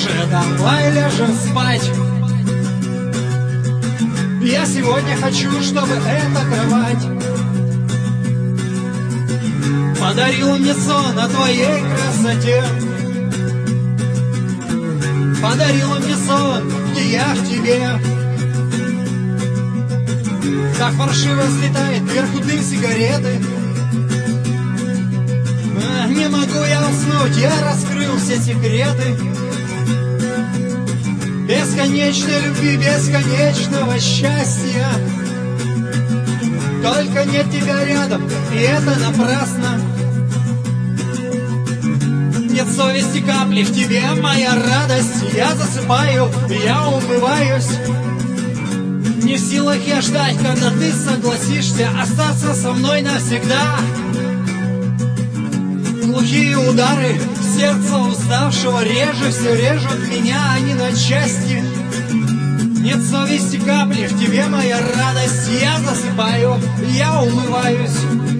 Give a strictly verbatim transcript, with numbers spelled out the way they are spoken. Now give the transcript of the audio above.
уже, давай ляжем спать. Я сегодня хочу, чтобы эта кровать подарила мне сон о твоей красоте, подарила мне сон, где я в тебе. Так паршиво взлетает вверху дым сигареты. Не могу я уснуть, я раскрыл все секреты бесконечной любви, бесконечного счастья. Только нет тебя рядом, и это напрасно. Нет совести капли в тебе, моя радость. Я засыпаю, я умываюсь. Не в силах я ждать, когда ты согласишься остаться со мной навсегда. Глухие удары сердца уставшего реже все режут меня, они на части. Нет совести капли в тебе, моя радость. Я засыпаю, я умываюсь.